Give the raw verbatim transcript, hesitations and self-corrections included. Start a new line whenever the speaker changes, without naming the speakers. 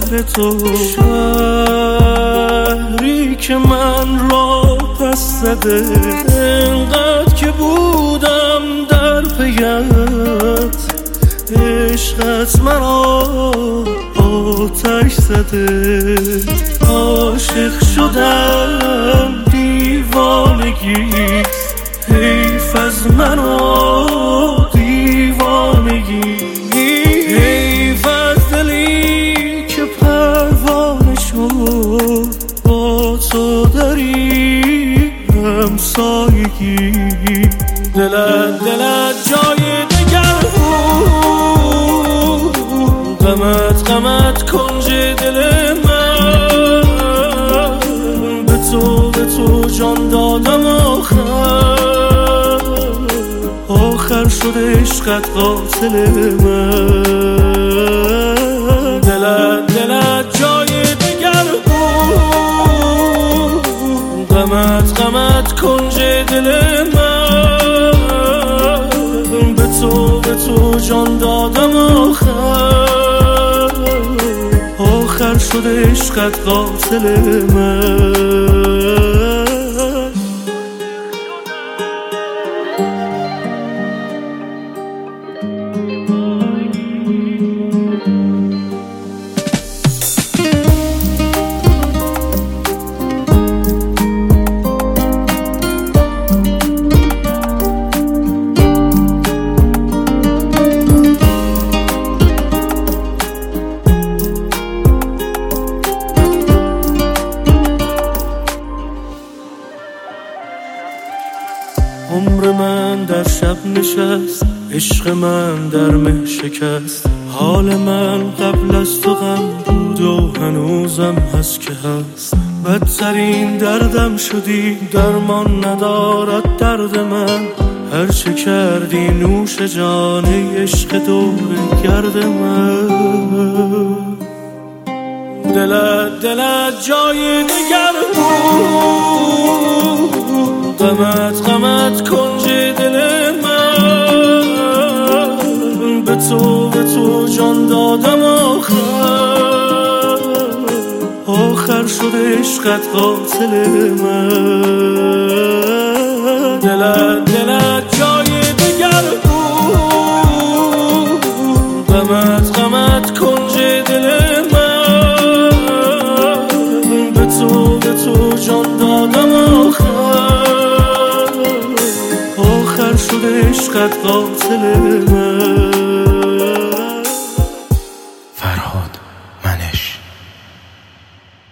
شهر تو، شهری که من را پس زده، انقدر که بودم در پیت، عشقت مرا آتش زده. عاشق شدم دیوانگی، حیف از منو دیوانگی، حیف از دلی که پروانه شد با تو داری همسایگی. دلت دلت جای دگر بود، غمت غمت کنج دل من، به تو به تو جان دادم آخر، آخر شد عشقت قاتل من. دلت دلت جای دگر بود، غمت غمت کنج دل من، به تو به تو جان دادم آخر، آخر شد عشقت قاتل من. عمر من در شب نشست، عشق من در مه شکست، حال من قبل از تو غم بود و هنوزم هست که هست. بدترین دردم شدی، درمان ندارد درد من، هرچه کردی نوش جان عشق دور گرد من. دلت دلت جای دگر بود، غمت غمت کنج دل من، به تو به تو جان دادم آخر، آخر شد عشقت قاتل من. دلت دلت جای دگر بود، غمت غمت کنج دل من، به تو به تو جان دادم آخر، آخر شد عشقت قاتل من.